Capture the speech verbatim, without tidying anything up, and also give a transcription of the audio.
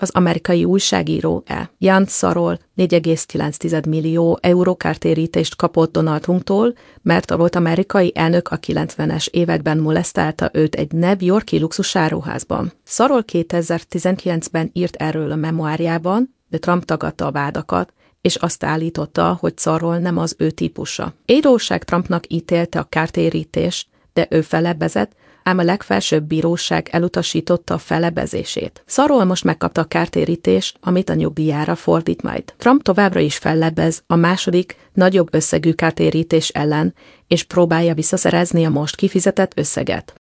az amerikai újságíró E. Jan Szarol négy egész kilenc millió euró kártérítést kapott Donald Trump-tól, mert a volt amerikai elnök a kilencvenes években molesztálta őt egy New York-i luxusáruházban. Szarol kétezer-tizenkilencben írt erről a memoárjában, de Trump tagadta a vádakat, és azt állította, hogy Szarol nem az ő típusa. Bíróság Trumpnak ítélte a kártérítést, de ő felebbezett, ám a legfelsőbb bíróság elutasította a felebezését. Szarol most megkapta a kártérítést, amit a nyugdíjára fordít majd. Trump továbbra is fellebez a második, nagyobb összegű kártérítés ellen, és próbálja visszaszerezni a most kifizetett összeget.